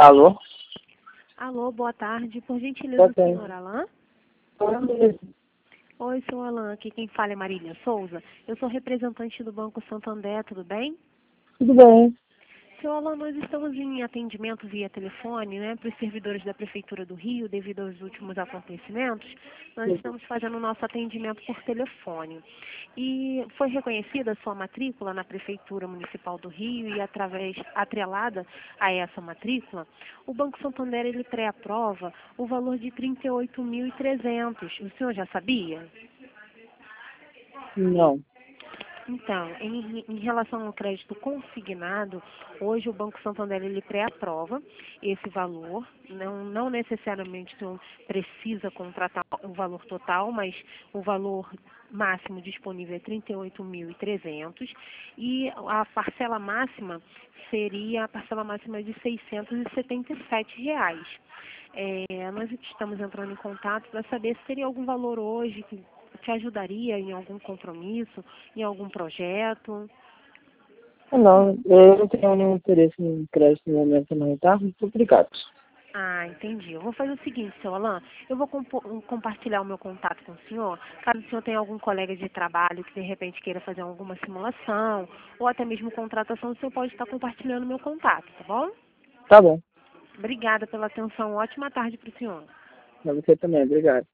Alô? Alô, boa tarde. Por gentileza, Boa o tarde. senhor Alain? Oi, senhor Alain. Aqui quem fala é Marília Souza. Eu sou representante do Banco Santander, tudo bem? Tudo bem? Senhor Alain, nós estamos em atendimento via telefone, né, para os servidores da Prefeitura do Rio, devido aos últimos acontecimentos. Nós estamos fazendo o nosso atendimento por telefone. E foi reconhecida a sua matrícula na Prefeitura Municipal do Rio e atrelada a essa matrícula, o Banco Santander ele pré-aprova o valor de R$ 38.300. O senhor já sabia? Não. Então, em relação ao crédito consignado, hoje o Banco Santander ele pré-aprova esse valor. Não necessariamente o senhor precisa contratar o valor total, mas o valor máximo disponível é R$ 38.300 e a parcela máxima seria a parcela máxima de R$ 677. Nós estamos entrando em contato para saber se teria algum valor hoje que te ajudaria em algum compromisso, em algum projeto. Não, eu não tenho nenhum interesse em crédito no momento não, tá? Muito obrigado. Ah, entendi. Eu vou fazer o seguinte, seu Alain, eu vou compartilhar o meu contato com o senhor, caso o senhor tenha algum colega de trabalho que de repente queira fazer alguma simulação, ou até mesmo contratação, o senhor pode estar compartilhando o meu contato, tá bom? Tá bom. Obrigada pela atenção. Ótima tarde para o senhor. Pra você também, obrigado.